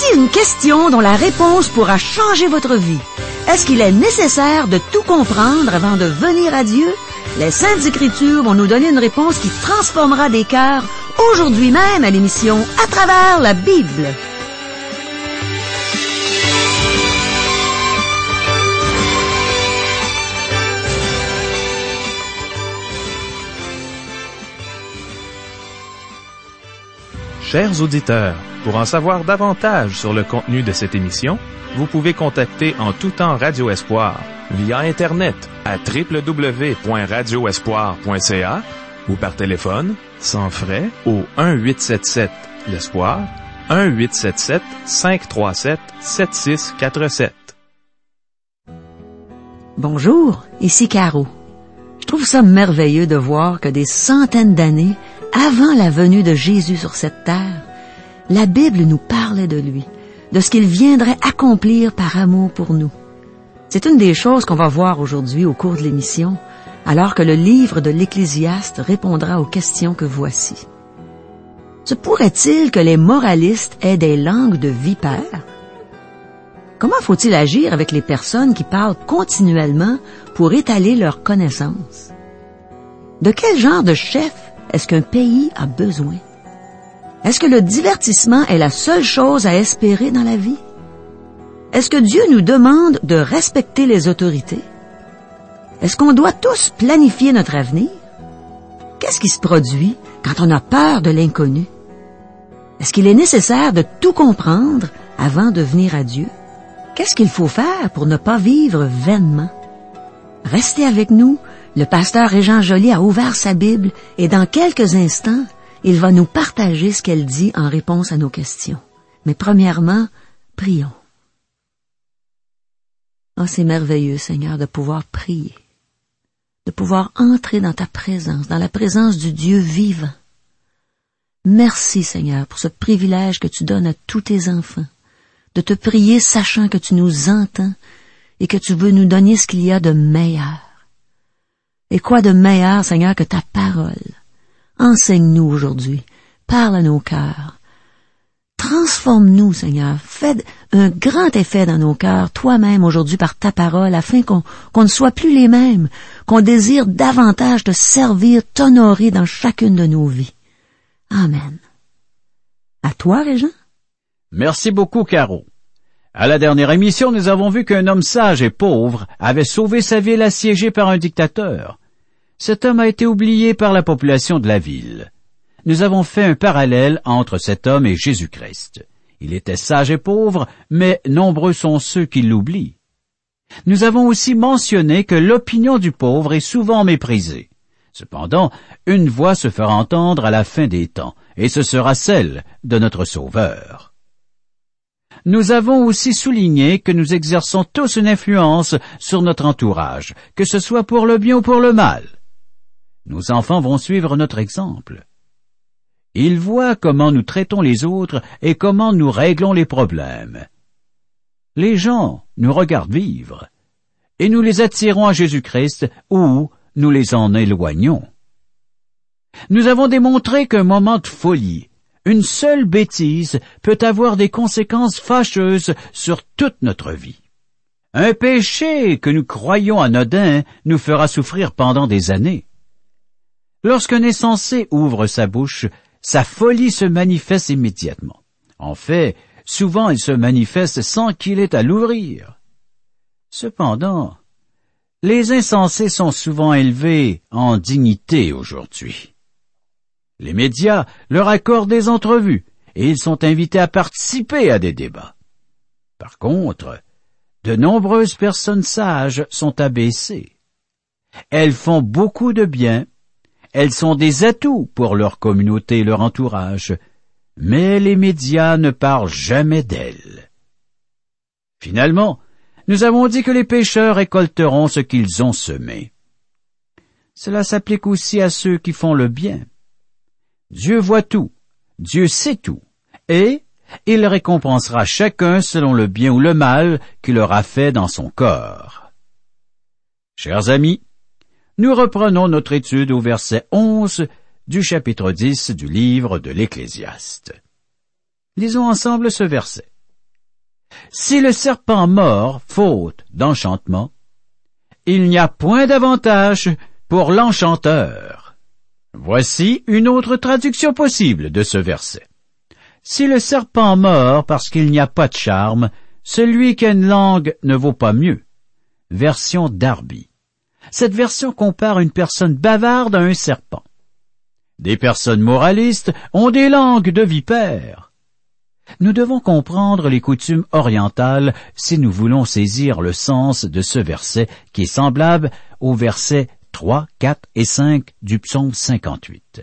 Voici une question dont la réponse pourra changer votre vie. Est-ce qu'il est nécessaire de tout comprendre avant de venir à Dieu? Les Saintes Écritures vont nous donner une réponse qui transformera des cœurs aujourd'hui même à l'émission À travers la Bible. Chers auditeurs, pour en savoir davantage sur le contenu de cette émission, vous pouvez contacter en tout temps Radio Espoir via Internet à www.radioespoir.ca ou par téléphone, sans frais, au 1-877-l'Espoir, 1-877-537-7647. Bonjour, ici Caro. Je trouve ça merveilleux de voir que des centaines d'années avant la venue de Jésus sur cette terre, la Bible nous parlait de lui, de ce qu'il viendrait accomplir par amour pour nous. C'est une des choses qu'on va voir aujourd'hui au cours de l'émission, alors que le livre de l'Ecclésiaste répondra aux questions que voici. Se pourrait-il que les moralistes aient des langues de vipères? Comment faut-il agir avec les personnes qui parlent continuellement pour étaler leurs connaissances? De quel genre de chef est-ce qu'un pays a besoin? Est-ce que le divertissement est la seule chose à espérer dans la vie? Est-ce que Dieu nous demande de respecter les autorités? Est-ce qu'on doit tous planifier notre avenir? Qu'est-ce qui se produit quand on a peur de l'inconnu? Est-ce qu'il est nécessaire de tout comprendre avant de venir à Dieu? Qu'est-ce qu'il faut faire pour ne pas vivre vainement? Restez avec nous. Le pasteur Régent Joly a ouvert sa Bible et dans quelques instants, il va nous partager ce qu'elle dit en réponse à nos questions. Mais premièrement, prions. Oh, c'est merveilleux, Seigneur, de pouvoir prier, de pouvoir entrer dans ta présence, dans la présence du Dieu vivant. Merci, Seigneur, pour ce privilège que tu donnes à tous tes enfants, de te prier sachant que tu nous entends et que tu veux nous donner ce qu'il y a de meilleur. Et quoi de meilleur, Seigneur, que ta parole? Enseigne-nous aujourd'hui. Parle à nos cœurs. Transforme-nous, Seigneur. Fais un grand effet dans nos cœurs, toi-même aujourd'hui par ta parole, afin qu'on ne soit plus les mêmes, qu'on désire davantage te servir, t'honorer dans chacune de nos vies. Amen. À toi, Régent. Merci beaucoup, Caro. À la dernière émission, nous avons vu qu'un homme sage et pauvre avait sauvé sa ville assiégée par un dictateur. Cet homme a été oublié par la population de la ville. Nous avons fait un parallèle entre cet homme et Jésus-Christ. Il était sage et pauvre, mais nombreux sont ceux qui l'oublient. Nous avons aussi mentionné que l'opinion du pauvre est souvent méprisée. Cependant, une voix se fera entendre à la fin des temps, et ce sera celle de notre Sauveur. Nous avons aussi souligné que nous exerçons tous une influence sur notre entourage, que ce soit pour le bien ou pour le mal. Nos enfants vont suivre notre exemple. Ils voient comment nous traitons les autres et comment nous réglons les problèmes. Les gens nous regardent vivre, et nous les attirons à Jésus-Christ ou nous les en éloignons. Nous avons démontré qu'un moment de folie, une seule bêtise, peut avoir des conséquences fâcheuses sur toute notre vie. Un péché que nous croyons anodin nous fera souffrir pendant des années. Lorsqu'un insensé ouvre sa bouche, sa folie se manifeste immédiatement. En fait, souvent elle se manifeste sans qu'il ait à l'ouvrir. Cependant, les insensés sont souvent élevés en dignité aujourd'hui. Les médias leur accordent des entrevues et ils sont invités à participer à des débats. Par contre, de nombreuses personnes sages sont abaissées. Elles font beaucoup de bien. Elles sont des atouts pour leur communauté et leur entourage, mais les médias ne parlent jamais d'elles. Finalement, nous avons dit que les pécheurs récolteront ce qu'ils ont semé. Cela s'applique aussi à ceux qui font le bien. Dieu voit tout, Dieu sait tout, et il récompensera chacun selon le bien ou le mal qu'il aura fait dans son corps. Chers amis, nous reprenons notre étude au verset 11 du chapitre 10 du livre de l'Ecclésiaste. Lisons ensemble ce verset. Si le serpent mord faute d'enchantement, il n'y a point d'avantage pour l'enchanteur. Voici une autre traduction possible de ce verset. Si le serpent mord parce qu'il n'y a pas de charme, celui qui a une langue ne vaut pas mieux. Version Darby. Cette version compare une personne bavarde à un serpent. Des personnes moralistes ont des langues de vipères. Nous devons comprendre les coutumes orientales si nous voulons saisir le sens de ce verset qui est semblable aux versets 3, 4 et 5 du psaume 58.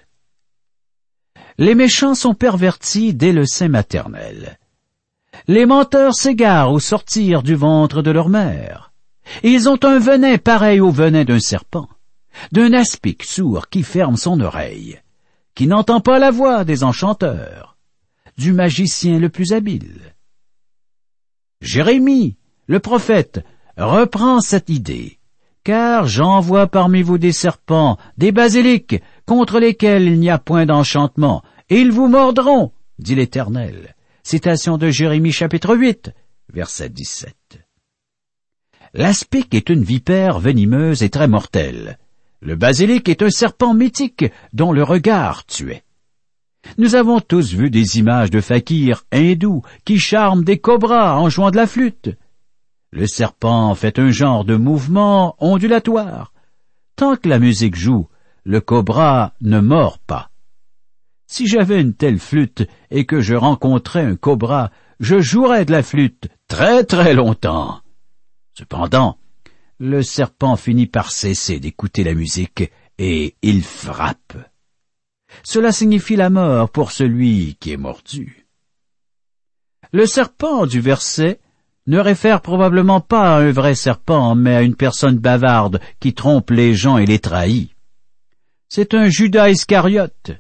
Les méchants sont pervertis dès le sein maternel. Les menteurs s'égarent au sortir du ventre de leur mère. Ils ont un venin pareil au venin d'un serpent, d'un aspic sourd qui ferme son oreille, qui n'entend pas la voix des enchanteurs, du magicien le plus habile. Jérémie, le prophète, reprend cette idée, car j'envoie parmi vous des serpents, des basiliques, contre lesquels il n'y a point d'enchantement, et ils vous mordront, dit l'Éternel. Citation de Jérémie chapitre 8, verset 17. L'aspic est une vipère venimeuse et très mortelle. Le basilic est un serpent mythique dont le regard tuait. Nous avons tous vu des images de fakirs hindous qui charment des cobras en jouant de la flûte. Le serpent fait un genre de mouvement ondulatoire. Tant que la musique joue, le cobra ne mord pas. Si j'avais une telle flûte et que je rencontrais un cobra, je jouerais de la flûte très très longtemps. Cependant, le serpent finit par cesser d'écouter la musique et il frappe. Cela signifie la mort pour celui qui est mordu. Le serpent du verset ne réfère probablement pas à un vrai serpent, mais à une personne bavarde qui trompe les gens et les trahit. C'est un Judas Iscariote.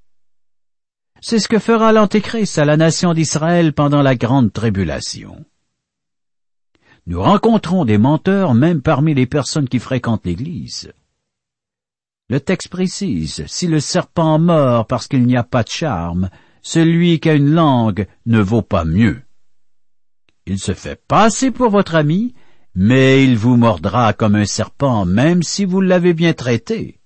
C'est ce que fera l'Antéchrist à la nation d'Israël pendant la grande tribulation. Nous rencontrons des menteurs même parmi les personnes qui fréquentent l'Église. Le texte précise, si le serpent mord parce qu'il n'y a pas de charme, celui qui a une langue ne vaut pas mieux. Il se fait passer pour votre ami, mais il vous mordra comme un serpent, même si vous l'avez bien traité.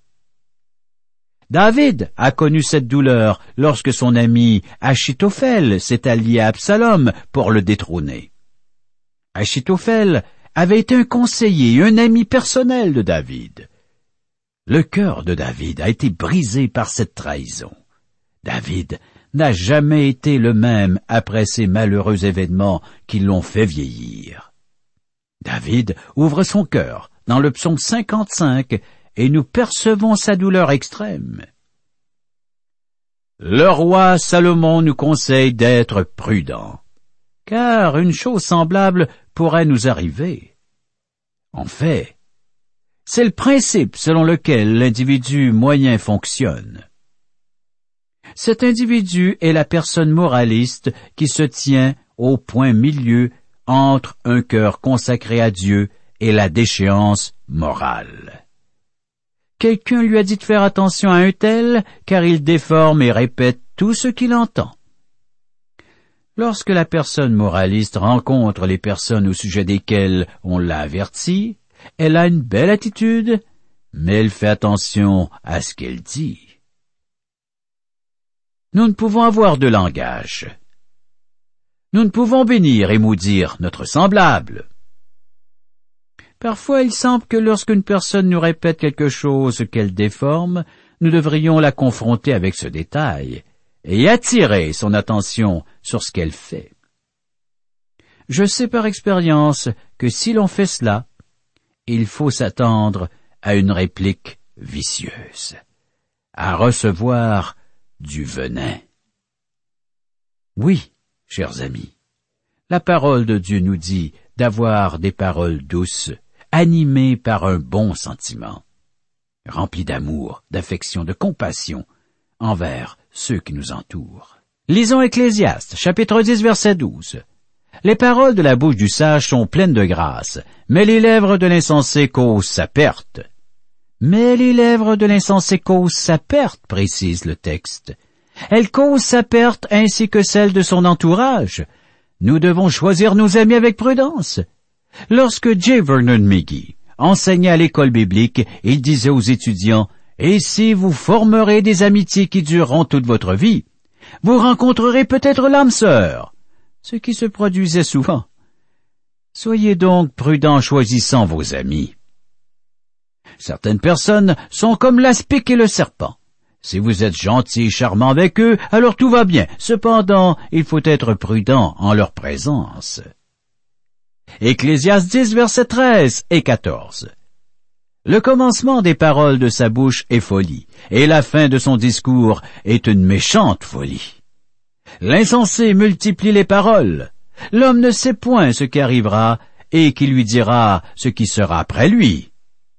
David a connu cette douleur lorsque son ami Achitophel s'est allié à Absalom pour le détrôner. Achitophel avait été un conseiller, un ami personnel de David. Le cœur de David a été brisé par cette trahison. David n'a jamais été le même après ces malheureux événements qui l'ont fait vieillir. David ouvre son cœur dans le psaume 55 et nous percevons sa douleur extrême. Le roi Salomon nous conseille d'être prudents, car une chose semblable pourrait nous arriver. En fait, c'est le principe selon lequel l'individu moyen fonctionne. Cet individu est la personne moraliste qui se tient au point milieu entre un cœur consacré à Dieu et la déchéance morale. Quelqu'un lui a dit de faire attention à un tel, car il déforme et répète tout ce qu'il entend. Lorsque la personne moraliste rencontre les personnes au sujet desquelles on l'a averti, elle a une belle attitude, mais elle fait attention à ce qu'elle dit. Nous ne pouvons avoir de langage. Nous ne pouvons bénir et maudire notre semblable. Parfois, il semble que lorsqu'une personne nous répète quelque chose qu'elle déforme, nous devrions la confronter avec ce détail et attirer son attention sur ce qu'elle fait. Je sais par expérience que si l'on fait cela, il faut s'attendre à une réplique vicieuse, à recevoir du venin. Oui, chers amis, la parole de Dieu nous dit d'avoir des paroles douces, animées par un bon sentiment, remplies d'amour, d'affection, de compassion envers ceux qui nous entourent. Lisons Ecclésiaste, chapitre 10, verset 12. Les paroles de la bouche du sage sont pleines de grâce, mais les lèvres de l'insensé causent sa perte. Mais les lèvres de l'insensé causent sa perte, précise le texte. Elles causent sa perte ainsi que celle de son entourage. nous devons choisir nos amis avec prudence. Lorsque J. Vernon McGee enseignait à l'école biblique, il disait aux étudiants, « Et si vous formerez des amitiés qui dureront toute votre vie, vous rencontrerez peut-être l'âme sœur. » Ce qui se produisait souvent. Soyez donc prudents en choisissant vos amis. Certaines personnes sont comme l'aspic et le serpent. Si vous êtes gentil et charmant avec eux, alors tout va bien. Cependant, il faut être prudent en leur présence. Ecclésiaste 10, versets 13 et 14. Le commencement des paroles de sa bouche est folie, et la fin de son discours est une méchante folie. L'insensé multiplie les paroles. L'homme ne sait point ce qui arrivera, et qui lui dira ce qui sera après lui.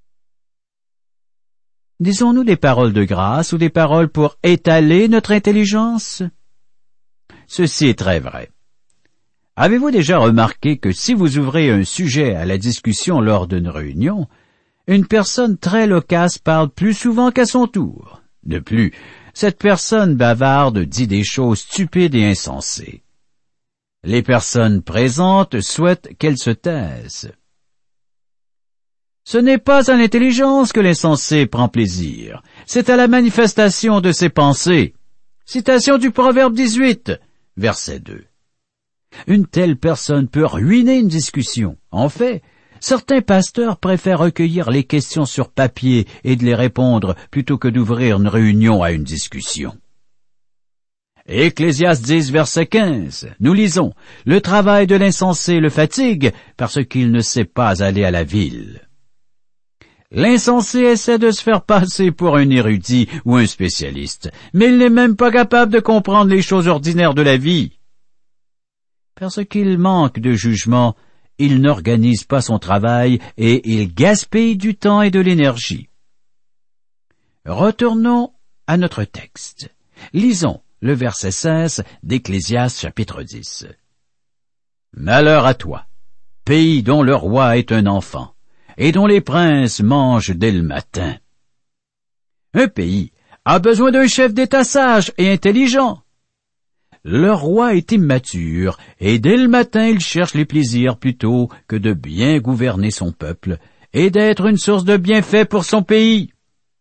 Disons-nous des paroles de grâce ou des paroles pour étaler notre intelligence? Ceci est très vrai. Avez-vous déjà remarqué que si vous ouvrez un sujet à la discussion lors d'une réunion, une personne très loquace parle plus souvent qu'à son tour? De plus, cette personne bavarde dit des choses stupides et insensées. Les personnes présentes souhaitent qu'elle se taise. Ce n'est pas à l'intelligence que l'insensé prend plaisir, c'est à la manifestation de ses pensées. Citation du Proverbe 18, verset 2. Une telle personne peut ruiner une discussion. En fait, certains pasteurs préfèrent recueillir les questions sur papier et de les répondre plutôt que d'ouvrir une réunion à une discussion. Ecclésiaste 10, verset 15, nous lisons, « Le travail de l'insensé le fatigue parce qu'il ne sait pas aller à la ville. » L'insensé essaie de se faire passer pour un érudit ou un spécialiste, mais il n'est même pas capable de comprendre les choses ordinaires de la vie. Parce qu'il manque de jugement, il n'organise pas son travail et il gaspille du temps et de l'énergie. Retournons à notre texte. Lisons le verset 16 d'Ecclésiaste chapitre 10. « Malheur à toi, pays dont le roi est un enfant, et dont les princes mangent dès le matin. » Un pays a besoin d'un chef d'État sage et intelligent. Le roi est immature, et dès le matin il cherche les plaisirs plutôt que de bien gouverner son peuple et d'être une source de bienfaits pour son pays.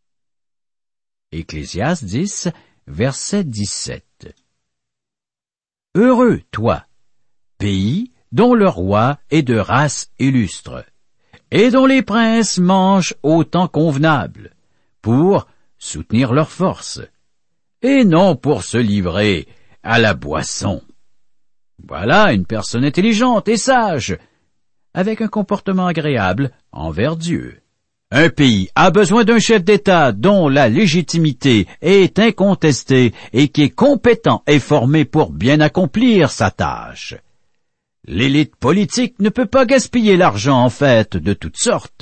Ecclésiaste 10, verset 17. Heureux, toi, pays dont le roi est de race illustre, et dont les princes mangent au temps convenable, pour soutenir leur force, et non pour se livrer à la boisson. Voilà une personne intelligente et sage, avec un comportement agréable envers Dieu. Un pays a besoin d'un chef d'État dont la légitimité est incontestée et qui est compétent et formé pour bien accomplir sa tâche. L'élite politique ne peut pas gaspiller l'argent en fêtes de toutes sortes.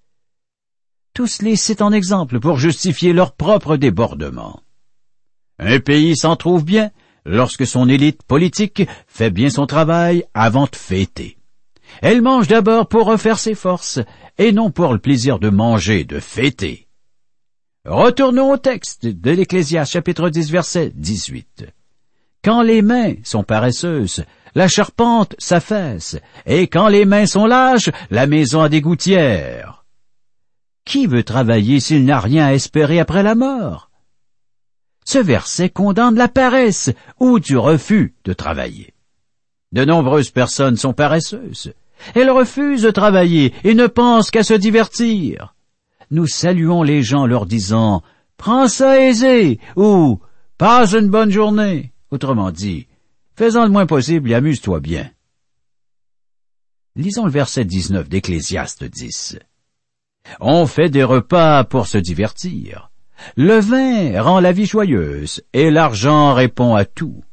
Tous les citent en exemple pour justifier leur propre débordement. Un pays s'en trouve bien lorsque son élite politique fait bien son travail avant de fêter. Elle mange d'abord pour refaire ses forces, et non pour le plaisir de manger, de fêter. Retournons au texte de l'Ecclésiaste chapitre 10, verset 18. Quand les mains sont paresseuses, la charpente s'affaisse, et quand les mains sont lâches, la maison a des gouttières. Qui veut travailler s'il n'a rien à espérer après la mort? Ce verset condamne la paresse ou du refus de travailler. De nombreuses personnes sont paresseuses. Elles refusent de travailler et ne pensent qu'à se divertir. Nous saluons les gens leur disant « Prends ça aisé » ou « Passe une bonne journée ». Autrement dit, fais-en le moins possible et amuse-toi bien. Lisons le verset 19 d'Ecclésiaste 10. On fait des repas pour se divertir. Le vin rend la vie joyeuse et l'argent répond à tout.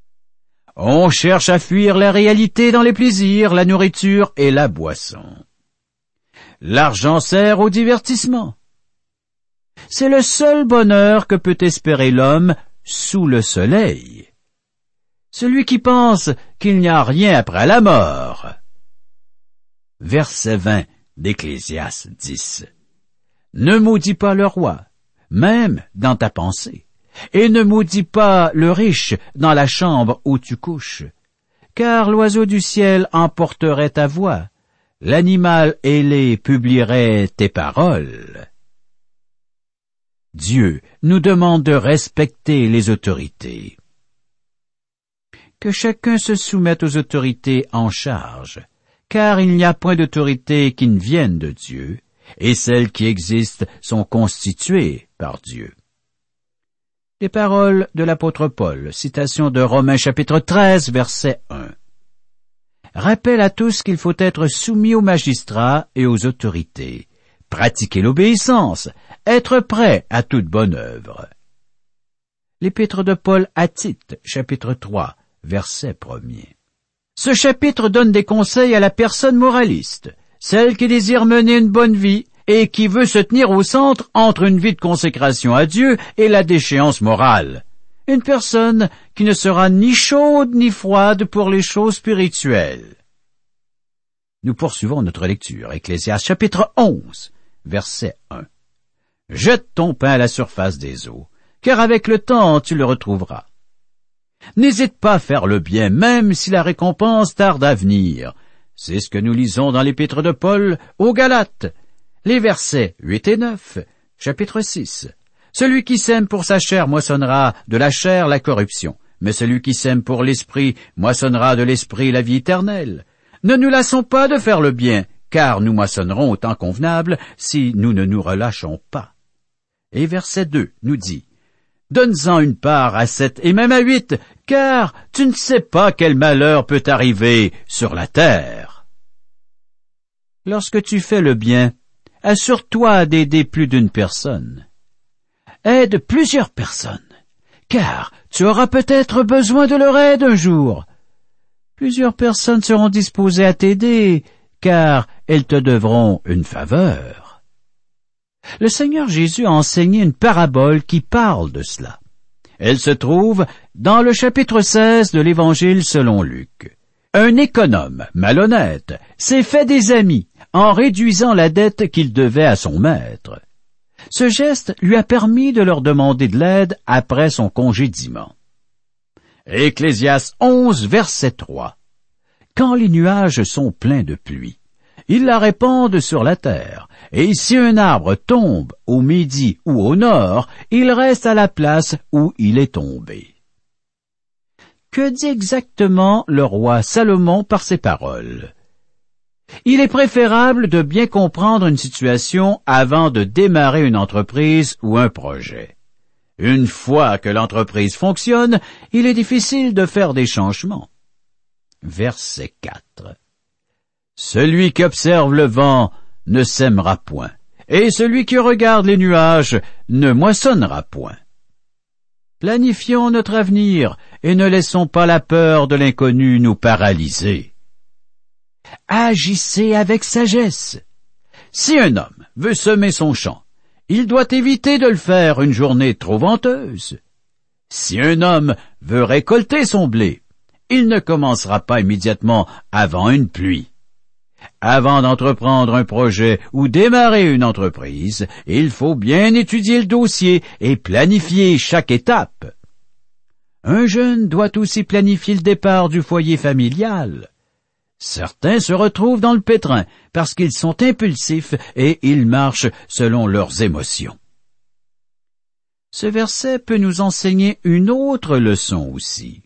On cherche à fuir la réalité dans les plaisirs, la nourriture et la boisson. L'argent sert au divertissement. C'est le seul bonheur que peut espérer l'homme sous le soleil. Celui qui pense qu'il n'y a rien après la mort. Verset 20 d'Ecclésiaste 10. Ne maudis pas le roi, même dans ta pensée, et ne maudis pas le riche dans la chambre où tu couches, car l'oiseau du ciel emporterait ta voix, l'animal ailé publierait tes paroles. Dieu nous demande de respecter les autorités. Que chacun se soumette aux autorités en charge, car il n'y a point d'autorité qui ne vienne de Dieu, et celles qui existent sont constituées par Dieu. Les paroles de l'apôtre Paul, citation de Romains chapitre 13, verset 1. Rappelle à tous qu'il faut être soumis aux magistrats et aux autorités, pratiquer l'obéissance, être prêt à toute bonne œuvre. L'épître de Paul à Tite, chapitre 3, verset 1er. Ce chapitre donne des conseils à la personne moraliste, celle qui désire mener une bonne vie et qui veut se tenir au centre entre une vie de consécration à Dieu et la déchéance morale. Une personne qui ne sera ni chaude ni froide pour les choses spirituelles. Nous poursuivons notre lecture. Ecclésiaste chapitre 11, verset 1. Jette ton pain à la surface des eaux, car avec le temps tu le retrouveras. N'hésite pas à faire le bien, même si la récompense tarde à venir. C'est ce que nous lisons dans l'épître de Paul aux Galates, les versets 8 et 9, chapitre 6. Celui qui sème pour sa chair moissonnera de la chair la corruption, mais celui qui sème pour l'esprit moissonnera de l'esprit la vie éternelle. Ne nous lassons pas de faire le bien, car nous moissonnerons au temps convenable si nous ne nous relâchons pas. Et verset 2 nous dit, donne-en une part à 7 et même à 8, car tu ne sais pas quel malheur peut arriver sur la terre. Lorsque tu fais le bien, assure-toi d'aider plus d'une personne. Aide plusieurs personnes, car tu auras peut-être besoin de leur aide un jour. Plusieurs personnes seront disposées à t'aider, car elles te devront une faveur. Le Seigneur Jésus a enseigné une parabole qui parle de cela. Elle se trouve dans le chapitre 16 de l'Évangile selon Luc. Un économe malhonnête s'est fait des amis en réduisant la dette qu'il devait à son maître. Ce geste lui a permis de leur demander de l'aide après son congédiement. Ecclésiaste 11, verset 3. Quand les nuages sont pleins de pluie, ils la répandent sur la terre, et si un arbre tombe au midi ou au nord, il reste à la place où il est tombé. Que dit exactement le roi Salomon par ces paroles? Il est préférable de bien comprendre une situation avant de démarrer une entreprise ou un projet. Une fois que l'entreprise fonctionne, il est difficile de faire des changements. Verset 4. Celui qui observe le vent ne sèmera point, et celui qui regarde les nuages ne moissonnera point. Planifions notre avenir et ne laissons pas la peur de l'inconnu nous paralyser. Agissez avec sagesse. Si un homme veut semer son champ, il doit éviter de le faire une journée trop venteuse. Si un homme veut récolter son blé, il ne commencera pas immédiatement avant une pluie. Avant d'entreprendre un projet ou démarrer une entreprise, il faut bien étudier le dossier et planifier chaque étape. Un jeune doit aussi planifier le départ du foyer familial. Certains se retrouvent dans le pétrin parce qu'ils sont impulsifs et ils marchent selon leurs émotions. Ce verset peut nous enseigner une autre leçon aussi.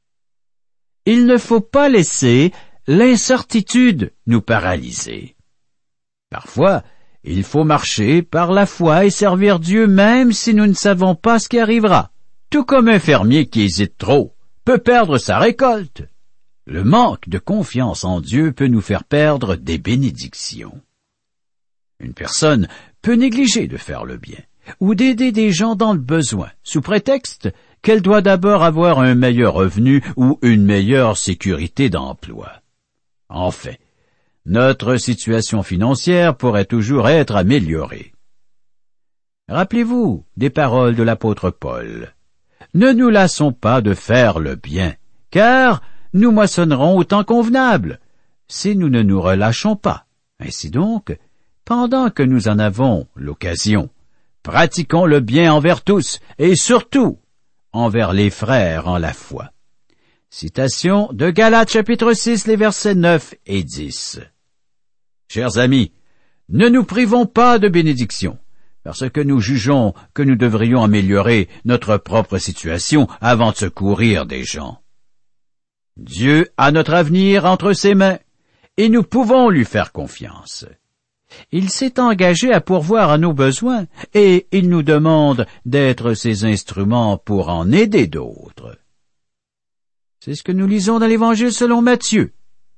Il ne faut pas laisser l'incertitude nous paralyser. Parfois, il faut marcher par la foi et servir Dieu même si nous ne savons pas ce qui arrivera. Tout comme un fermier qui hésite trop peut perdre sa récolte. Le manque de confiance en Dieu peut nous faire perdre des bénédictions. Une personne peut négliger de faire le bien ou d'aider des gens dans le besoin, sous prétexte qu'elle doit d'abord avoir un meilleur revenu ou une meilleure sécurité d'emploi. Enfin, notre situation financière pourrait toujours être améliorée. Rappelez-vous des paroles de l'apôtre Paul. Ne nous lassons pas de faire le bien, car nous moissonnerons au temps convenable, si nous ne nous relâchons pas. Ainsi donc, pendant que nous en avons l'occasion, pratiquons le bien envers tous, et surtout envers les frères en la foi. Citation de Galates chapitre 6, les versets 9 et 10. Chers amis, ne nous privons pas de bénédiction, parce que nous jugeons que nous devrions améliorer notre propre situation avant de secourir des gens. Dieu a notre avenir entre ses mains, et nous pouvons lui faire confiance. Il s'est engagé à pourvoir à nos besoins, et il nous demande d'être ses instruments pour en aider d'autres. C'est ce que nous lisons dans l'Évangile selon Matthieu.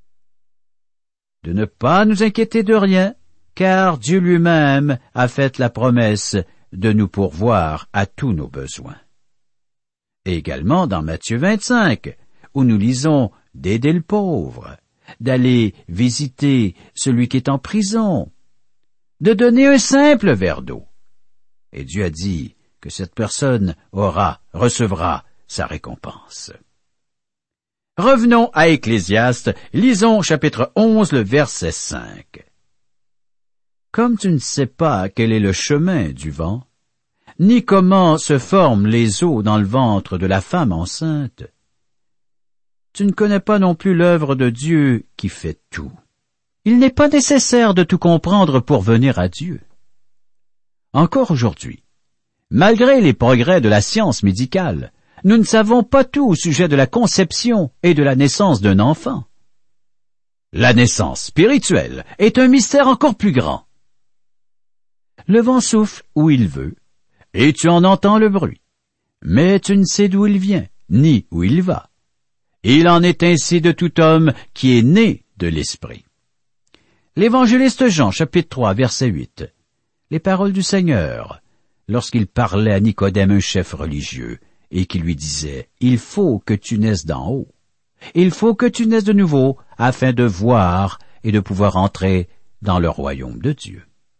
De ne pas nous inquiéter de rien, car Dieu lui-même a fait la promesse de nous pourvoir à tous nos besoins. Et également dans Matthieu 25, où nous lisons d'aider le pauvre, d'aller visiter celui qui est en prison, de donner un simple verre d'eau. Et Dieu a dit que cette personne recevra sa récompense. Revenons à Ecclésiaste, lisons chapitre 11, le verset 5. Comme tu ne sais pas quel est le chemin du vent, ni comment se forment les eaux dans le ventre de la femme enceinte, tu ne connais pas non plus l'œuvre de Dieu qui fait tout. Il n'est pas nécessaire de tout comprendre pour venir à Dieu. Encore aujourd'hui, malgré les progrès de la science médicale, nous ne savons pas tout au sujet de la conception et de la naissance d'un enfant. La naissance spirituelle est un mystère encore plus grand. Le vent souffle où il veut, et tu en entends le bruit, mais tu ne sais d'où il vient, ni où il va. Il en est ainsi de tout homme qui est né de l'Esprit. L'évangéliste Jean, chapitre 3, verset 8. Les paroles du Seigneur, lorsqu'il parlait à Nicodème, un chef religieux, et qui lui disait, « Il faut que tu naisses d'en haut. Il faut que tu naisses de nouveau, afin de voir et de pouvoir entrer dans le royaume de Dieu. »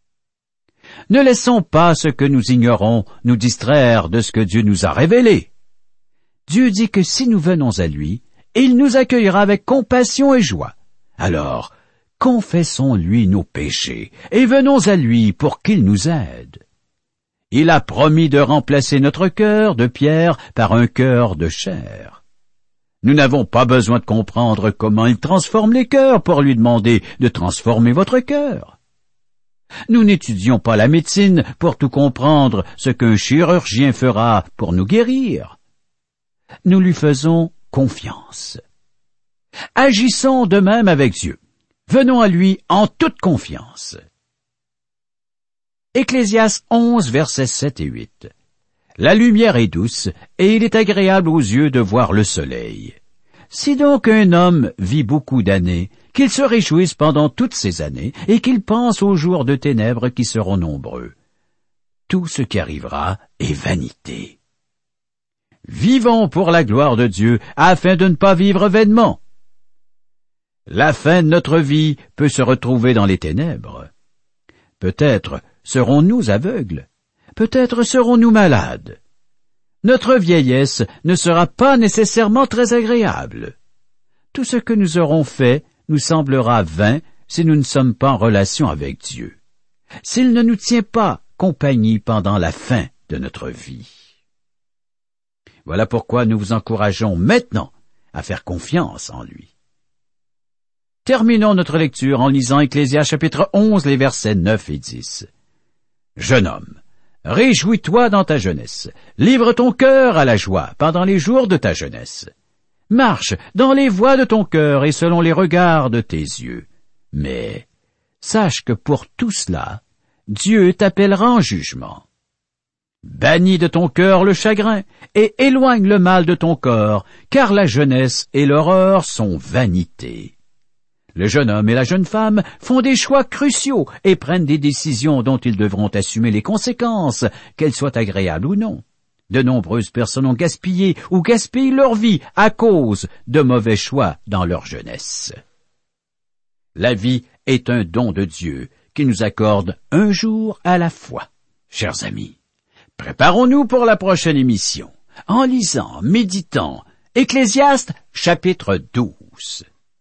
Ne laissons pas ce que nous ignorons nous distraire de ce que Dieu nous a révélé. Dieu dit que si nous venons à lui, il nous accueillera avec compassion et joie. Alors, confessons-lui nos péchés et venons à lui pour qu'il nous aide. Il a promis de remplacer notre cœur de pierre par un cœur de chair. Nous n'avons pas besoin de comprendre comment il transforme les cœurs pour lui demander de transformer votre cœur. Nous n'étudions pas la médecine pour tout comprendre ce qu'un chirurgien fera pour nous guérir. Nous lui faisons confiance. Agissons de même avec Dieu. Venons à lui en toute confiance. Ecclésiaste 11, versets 7 et 8. La lumière est douce, et il est agréable aux yeux de voir le soleil. Si donc un homme vit beaucoup d'années, qu'il se réjouisse pendant toutes ces années, et qu'il pense aux jours de ténèbres qui seront nombreux. Tout ce qui arrivera est vanité. Vivons pour la gloire de Dieu, afin de ne pas vivre vainement. La fin de notre vie peut se retrouver dans les ténèbres. Peut-être serons-nous aveugles, peut-être serons-nous malades. Notre vieillesse ne sera pas nécessairement très agréable. Tout ce que nous aurons fait nous semblera vain si nous ne sommes pas en relation avec Dieu, s'il ne nous tient pas compagnie pendant la fin de notre vie. Voilà pourquoi nous vous encourageons maintenant à faire confiance en lui. Terminons notre lecture en lisant Ecclésiaste chapitre 11, les versets 9 et 10. Jeune homme, réjouis-toi dans ta jeunesse, livre ton cœur à la joie pendant les jours de ta jeunesse. Marche dans les voies de ton cœur et selon les regards de tes yeux. Mais sache que pour tout cela, Dieu t'appellera en jugement. Bannis de ton cœur le chagrin et éloigne le mal de ton corps, car la jeunesse et l'horreur sont vanité. Le jeune homme et la jeune femme font des choix cruciaux et prennent des décisions dont ils devront assumer les conséquences, qu'elles soient agréables ou non. De nombreuses personnes ont gaspillé ou gaspillent leur vie à cause de mauvais choix dans leur jeunesse. La vie est un don de Dieu qui nous accorde un jour à la fois. Chers amis, préparons-nous pour la prochaine émission en lisant, méditant Ecclésiaste chapitre 12.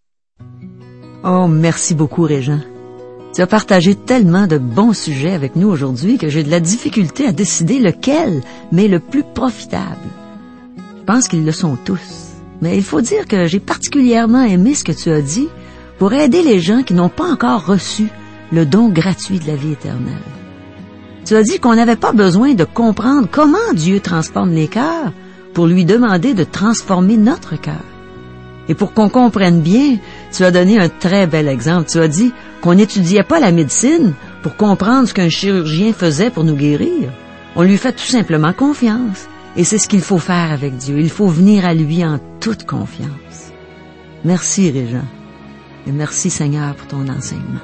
Oh, merci beaucoup, Régent. Tu as partagé tellement de bons sujets avec nous aujourd'hui que j'ai de la difficulté à décider lequel m'est le plus profitable. Je pense qu'ils le sont tous. Mais il faut dire que j'ai particulièrement aimé ce que tu as dit pour aider les gens qui n'ont pas encore reçu le don gratuit de la vie éternelle. Tu as dit qu'on n'avait pas besoin de comprendre comment Dieu transforme les cœurs pour lui demander de transformer notre cœur. Et pour qu'on comprenne bien, tu as donné un très bel exemple. Tu as dit qu'on n'étudiait pas la médecine pour comprendre ce qu'un chirurgien faisait pour nous guérir. On lui fait tout simplement confiance. Et c'est ce qu'il faut faire avec Dieu. Il faut venir à lui en toute confiance. Merci, Régent. Et merci, Seigneur, pour ton enseignement.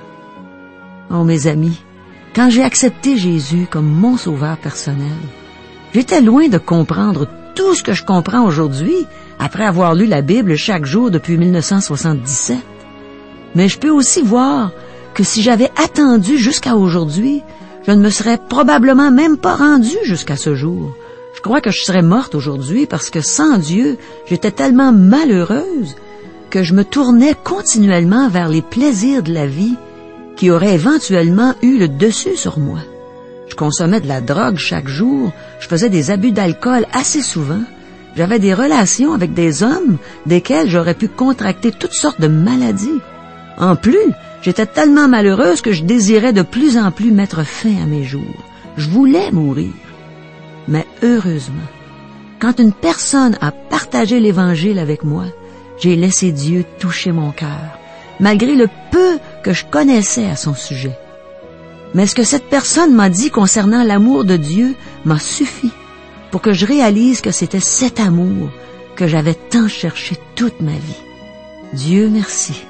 Oh, mes amis, quand j'ai accepté Jésus comme mon sauveur personnel, j'étais loin de comprendre tout ce que je comprends aujourd'hui après avoir lu la Bible chaque jour depuis 1977. Mais je peux aussi voir que si j'avais attendu jusqu'à aujourd'hui, je ne me serais probablement même pas rendue jusqu'à ce jour. Je crois que je serais morte aujourd'hui parce que sans Dieu, j'étais tellement malheureuse que je me tournais continuellement vers les plaisirs de la vie qui auraient éventuellement eu le dessus sur moi. Je consommais de la drogue chaque jour, je faisais des abus d'alcool assez souvent, j'avais des relations avec des hommes desquels j'aurais pu contracter toutes sortes de maladies. En plus, j'étais tellement malheureuse que je désirais de plus en plus mettre fin à mes jours. Je voulais mourir. Mais heureusement, quand une personne a partagé l'Évangile avec moi, j'ai laissé Dieu toucher mon cœur, malgré le peu que je connaissais à son sujet. Mais ce que cette personne m'a dit concernant l'amour de Dieu m'a suffi pour que je réalise que c'était cet amour que j'avais tant cherché toute ma vie. Dieu merci.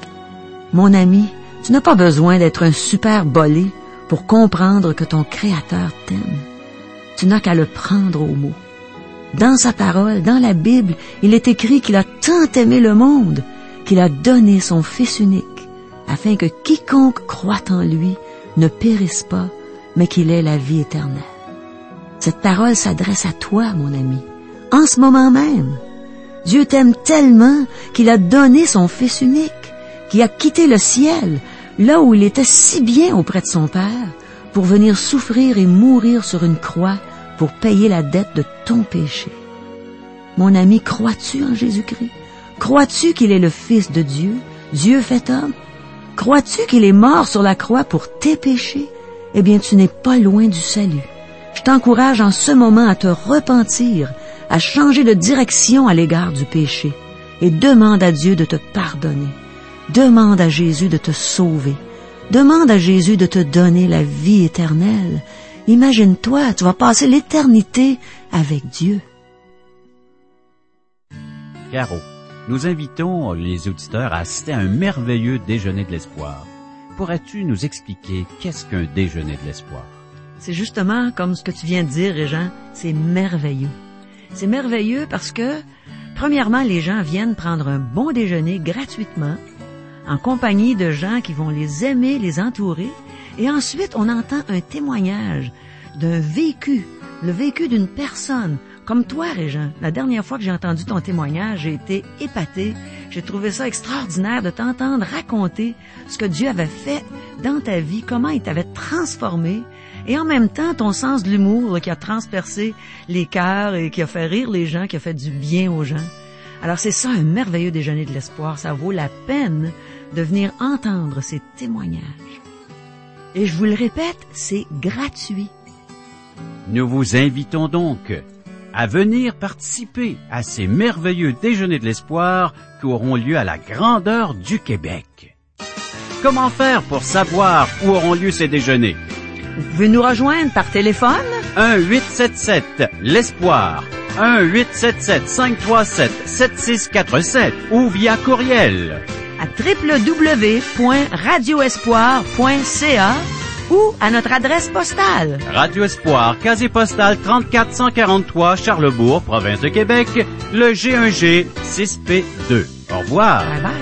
Mon ami, tu n'as pas besoin d'être un super bolé pour comprendre que ton Créateur t'aime. Tu n'as qu'à le prendre au mot. Dans sa parole, dans la Bible, il est écrit qu'il a tant aimé le monde qu'il a donné son Fils unique, afin que quiconque croit en lui ne périsse pas, mais qu'il ait la vie éternelle. Cette parole s'adresse à toi, mon ami, en ce moment même. Dieu t'aime tellement qu'il a donné son Fils unique, qui a quitté le ciel, là où il était si bien auprès de son Père, pour venir souffrir et mourir sur une croix pour payer la dette de ton péché. Mon ami, crois-tu en Jésus-Christ? Crois-tu qu'il est le Fils de Dieu, Dieu fait homme? Crois-tu qu'il est mort sur la croix pour tes péchés? Eh bien, tu n'es pas loin du salut. Je t'encourage en ce moment à te repentir, à changer de direction à l'égard du péché, et demande à Dieu de te pardonner. Demande à Jésus de te sauver. Demande à Jésus de te donner la vie éternelle. Imagine-toi, tu vas passer l'éternité avec Dieu. Caro, nous invitons les auditeurs à assister à un merveilleux déjeuner de l'espoir. Pourrais-tu nous expliquer qu'est-ce qu'un déjeuner de l'espoir? C'est justement comme ce que tu viens de dire, Régent, c'est merveilleux. C'est merveilleux parce que, premièrement, les gens viennent prendre un bon déjeuner gratuitement, en compagnie de gens qui vont les aimer, les entourer, et ensuite on entend un témoignage d'un vécu, le vécu d'une personne, comme toi, Régent. La dernière fois que j'ai entendu ton témoignage, j'ai été épatée. J'ai trouvé ça extraordinaire de t'entendre raconter ce que Dieu avait fait dans ta vie, comment il t'avait transformé, et en même temps ton sens de l'humour là, qui a transpercé les cœurs et qui a fait rire les gens, qui a fait du bien aux gens. Alors c'est ça, un merveilleux déjeuner de l'espoir. Ça vaut la peine de venir entendre ces témoignages. Et je vous le répète, c'est gratuit. Nous vous invitons donc à venir participer à ces merveilleux déjeuners de l'espoir qui auront lieu à la grandeur du Québec. Comment faire pour savoir où auront lieu ces déjeuners? Vous pouvez nous rejoindre par téléphone. 1-877-l'Espoir. 1-877-537-7647 ou via courriel à www.radioespoir.ca ou à notre adresse postale. Radio Espoir, casier postal 34143, Charlebourg, province de Québec, le G1G 6P2. Au revoir. Bye bye.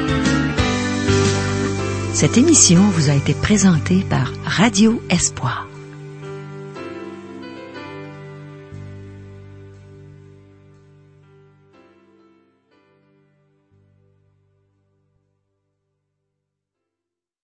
Cette émission vous a été présentée par Radio Espoir.